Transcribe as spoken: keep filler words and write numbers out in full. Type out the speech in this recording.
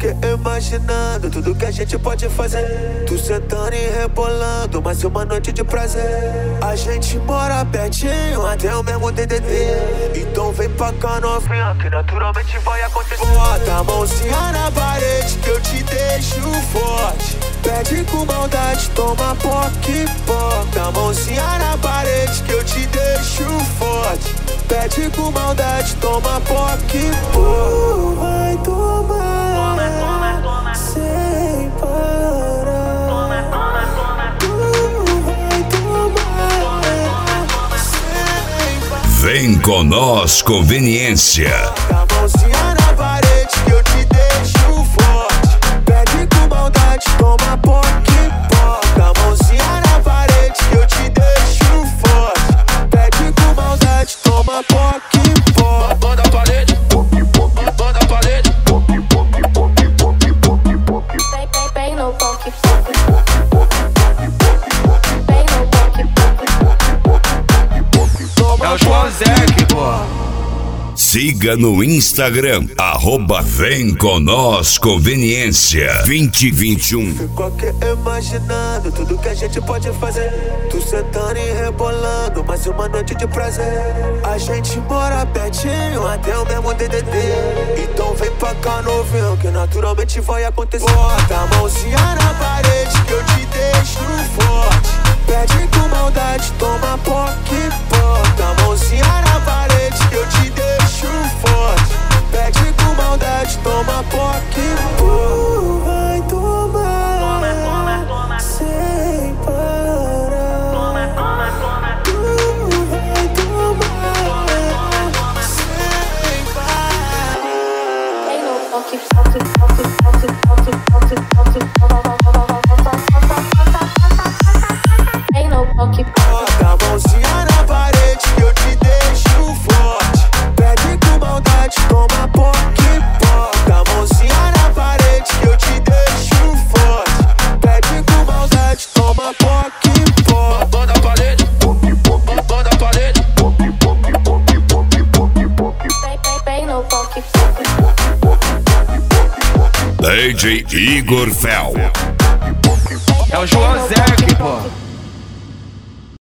que imaginando tudo que a gente pode fazer. Tu sentando e rebolando, mais uma noite de prazer. A gente mora pertinho, até o mesmo D D D. Então vem pra cá novinha, que naturalmente vai acontecer. Bota a mãozinha na parede que eu te deixo forte. Pede com maldade, toma poque, bota a mãozinha na parede que eu te deixo forte. Pede com maldade, toma poque, pô. Vai tomar, toma, toma, toma, sem parar. Toma, toma, toma. Tu vai tomar, toma, toma, sem parar. Vem com nós, conveniência. Bota a mãozinha na parede que eu te deixo forte. Pede com maldade, toma poque, bota a mãozinha na parede que eu te deixo forte. Pede com maldade, toma poque, bota. Bota a parede, bota a parede. Bem no poque, bem no poque. É o João Zé, pô. Siga no Instagram, arroba Vem com nós, conveniência vinte e vinte e um. Ficou aqui imaginando tudo que a gente pode fazer. Tu sentando e rebolando, mais uma noite de prazer. A gente mora pertinho, até o mesmo D D D. Então vem pra cá novinho, que naturalmente vai acontecer. Bota a mãozinha na parede que eu te deixo forte. Pede com maldade, toma poque, bota a mãozinha na parede que eu te deixo forte. Pede com maldade, toma poque, pô. Vai tomar, toma, toma, toma, sem parar. Toma, toma, toma. Tu vai tomar, toma, toma, sem parar. Bem no poque, poque, poque, poque, poque, poque, poque. Bem no poque, bota a mãozinha na parede que eu te deixo forte. Pede com maldade, toma poque, bota a mãozinha na parede que eu te deixo forte. Pede com maldade, toma poque, bota. Bota a parede, bota a parede. bem no poque. D J Igor Fel. É o João Zé, pô.